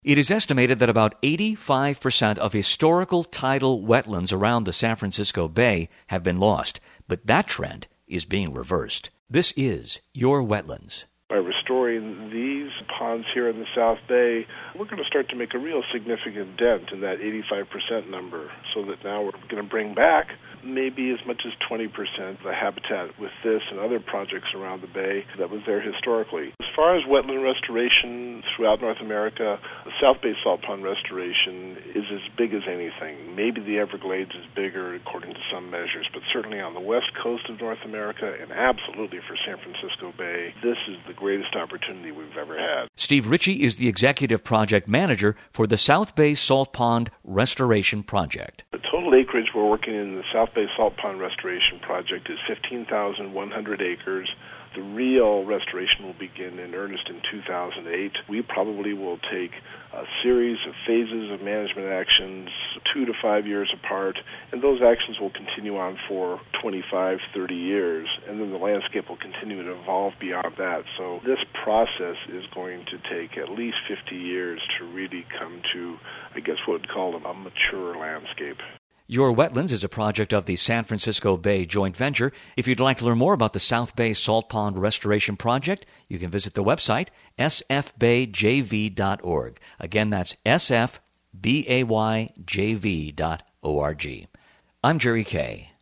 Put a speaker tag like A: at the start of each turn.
A: It is estimated that about 85% of historical tidal wetlands around the San Francisco Bay have been lost, but that trend is being reversed. This is Your Wetlands.
B: By restoring these ponds here in the South Bay, we're going to start to make a real significant dent in that 85% number, so that now we're going to bring back maybe as much as 20% of the habitat with this and other projects around the Bay that was there historically. As far as wetland restoration throughout North America, the South Bay Salt Pond restoration is as big as anything. Maybe the Everglades is bigger according to some measures, but certainly on the west coast of North America and absolutely for San Francisco Bay, this is the greatest opportunity we've ever had.
A: Steve Ritchie is the Executive Project Manager for the South Bay Salt Pond Restoration Project.
B: The total acreage we're working in the South Bay Salt Pond Restoration Project is 15,100 acres. The real restoration will begin in earnest in 2008. We probably will take a series of phases of management actions 2 to 5 years apart, and those actions will continue on for 25, 30 years, and then the landscape will continue to evolve beyond that. So this process is going to take at least 50 years to really come to, I guess, what we'd call a mature landscape.
A: Your Wetlands is a project of the San Francisco Bay Joint Venture. If you'd like to learn more about the South Bay Salt Pond Restoration Project, you can visit the website sfbayjv.org. Again, that's sfbayjv.org. I'm Jerry Kay.